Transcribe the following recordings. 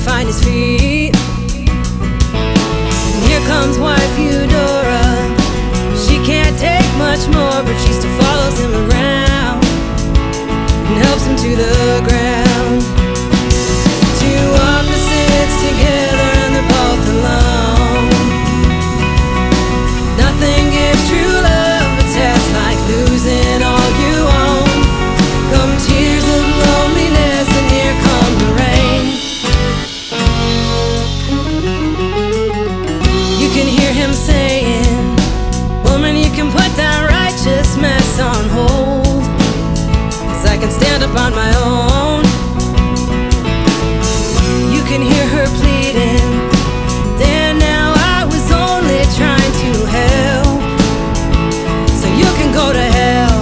find his feet. And here comes wife Eudora. She can't take much more, but she still follows him around and helps him to the ground. Two opposites together and they're both alone. Nothing gives true love a test like losing all you own. Come tears of loneliness and here come the rain. You can hear him saying, woman, you can put that righteous mess on hold, 'cause I can stand up on my own. You can hear her pleading, there now, I was only trying to help, so you can go to hell.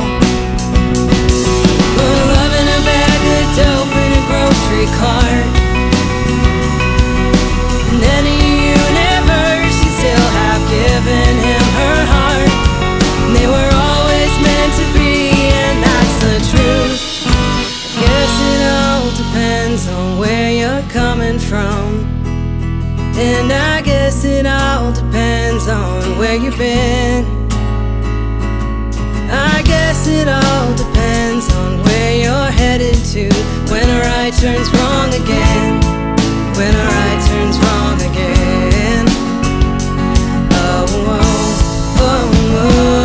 Put love in a bag of dope in a grocery cart, in any universe she'd still have given him her heart. And they were always meant to be, and that's the truth. I guess it all depends on where you're coming from, and I guess it all depends on where you've been. I guess it all depends on where you're headed to, when a right turns wrong again, when a right turns wrong again. Oh, oh, oh, oh.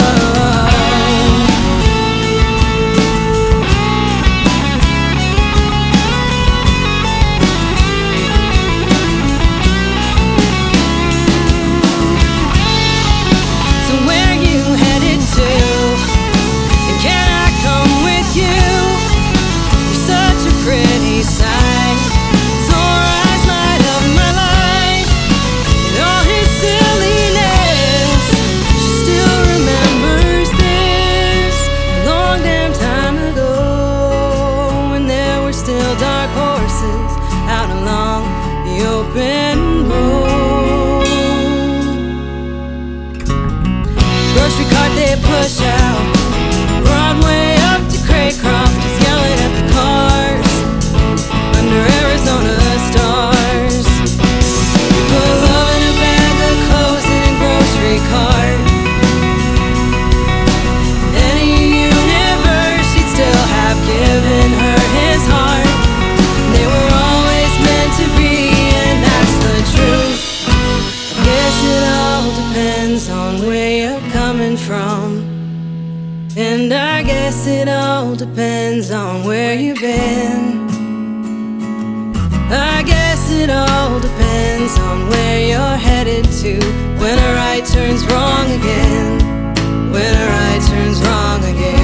So where you headed to? And can I come with you? You're such a pretty sight. Sore eyes light up my life. And all his silliness, she still remembers this. A long damn time ago, when there were still dark horses out along the open road. Grocery cart they push out, Broadway up to Craycroft, he's yelling at the cars under Arizona stars. Put love in a bag of clothes in a grocery cart. Any universe he'd still have given her his heart. They were always meant to be, and that's the truth. I guess it all depends on where you're coming from, and I guess it all depends on where you've been. I guess it all depends on where you're headed to, when a right turns wrong again, when a right turns wrong again.